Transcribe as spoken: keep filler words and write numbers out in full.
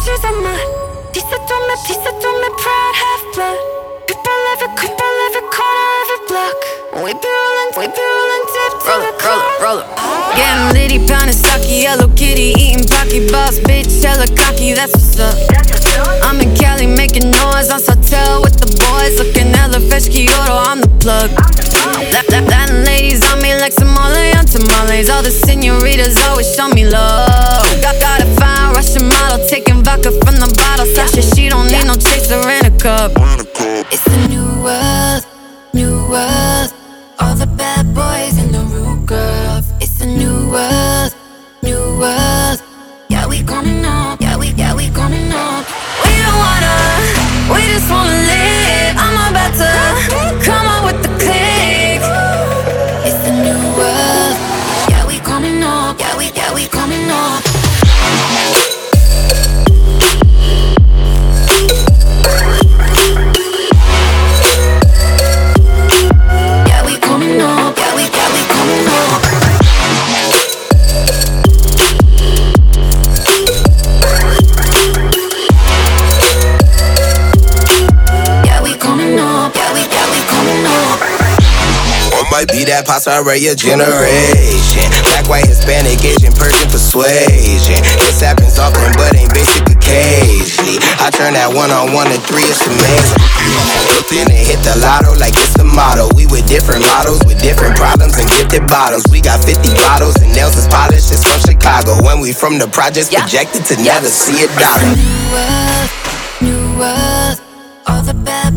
she's a man. Tissetome, tissetome, proud half-blood. People every, people every corner, every block. We be rolling, we be rolling deep to the core. Roll up, roll up. Getting litty, pounding sake, Hello Kitty, eating Pocky Boss, bitch, hella cocky, that's what's up. I'm in Cali making noise on Sautel with the boys, looking hella fresh, Kyoto, I'm the plug. Latin ladies on me like Somali on tamales. All the senoritas always show me love. Got, got a fine Russian model taking vodka from the bottle. Sasha, she don't need no chaser in a cup. It's a new world, new world. All the bad boys and the rude girls. It's a new world, new world. Yeah, we coming up, yeah, we, yeah, we coming up. We don't wanna, we just wanna live. I'm about to come up with the click. It's a new world. Yeah, we coming up, yeah, we, yeah, we coming up. Yeah, we coming up, yeah, we, yeah, we coming up. Yeah, we coming up, yeah, we, yeah, we coming up. Might be that pasta array generation. Black, white, Hispanic, Asian, Persian persuasion. This happens often, but ain't basic occasionally. I turn that one on one to three, it's amazing. Then it hit the lotto like it's the motto. We with different models, with different problems and gifted bottles. We got fifty bottles and nails is polished, it's from Chicago. When we from the projects, yeah. projected to yeah. never see a dollar. New world, new world. All the bad